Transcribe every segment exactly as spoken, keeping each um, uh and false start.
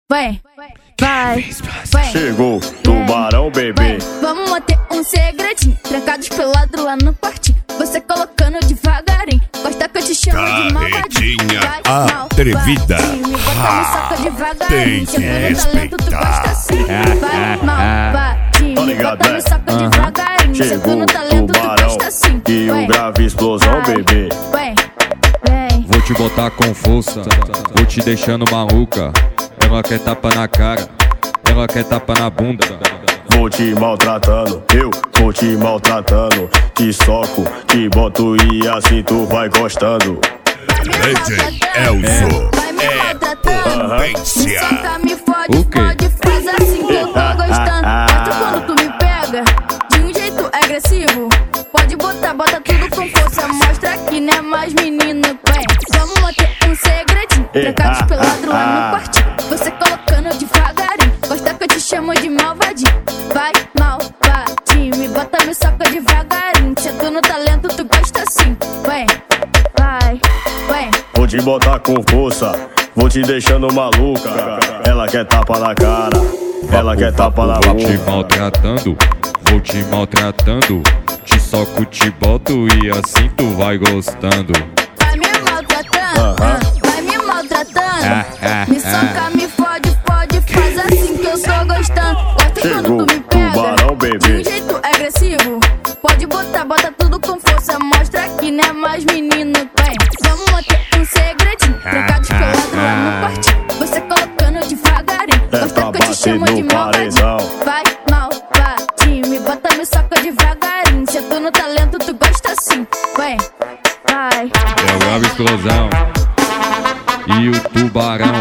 Vai, vai, vai. Chegou, tubarão, bebê. Vamos manter um segredinho, trancados pelados lá no quartinho. Você colocando devagarinho, gosta que eu te chamo de malvadinha. Atrevida, tem que respeitar. Vai, malvadinho, me bota no saco devagarinho. Chegou, no talento, tu tubarão, gosta assim. e o grave explosão, bebê. Vai, vem. Vou te botar com força, vou te deixando maluca. Ela quer tapa na cara, ela quer tapa na bunda. Vou te maltratando, eu vou te maltratando. Te soco, te boto e assim tu vai gostando. Legend Elzo Vai me maltratando, me Potência. soca, me fode, O quê? fode, faz assim que eu tô gostando. Mostra quando tu me pega, de um jeito agressivo. Pode botar, bota tudo com força, mostra que não é mais menino. Vem, vamos manter um segredinho, trancados pelados lá no quartinho. Você colocando devagarinho, gosta que eu te chamo de malvadinho. Vai, malvadinho, me bota, me soca devagarinho. Se tu no talento, tu gosta assim. Vem, vai, vem. Vou te botar com força, vou te deixando maluca. Ela quer tapa na cara, ela quer tapa na Vou te boca. maltratando, vou te maltratando. Te soco, te boto e assim tu vai gostando. Vai me maltratando, Aham. vai me maltratando. Ah, ah, Me soca, me fode, fode, faz assim que eu tô gostando. Gosta Chegou, quando tu me pega, tubarão, de bebê. um jeito agressivo. Pode botar, bota tudo com força, mostra que não é mais menino. Vem, vamos manter um segredinho, trancados pelados lá no quartinho. Você colocando devagarinho, É gosta pra que eu te bater chamo de no malvadinho. paredão. Vai, malvadinho, me bota, me soca devagarinho. Se eu tô no talento, tu gosta assim. Vem, vai. É o grave explosão e o tubarão.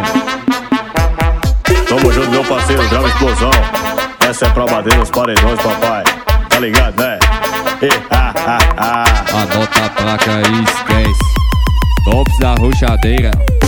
Tamo junto, meu parceiro, grave explosão. Essa é pra bater nos paredões, papai. Tá ligado, né? E, ah, ah, ah. Anota a placa e esquece. Tops da roxadeira.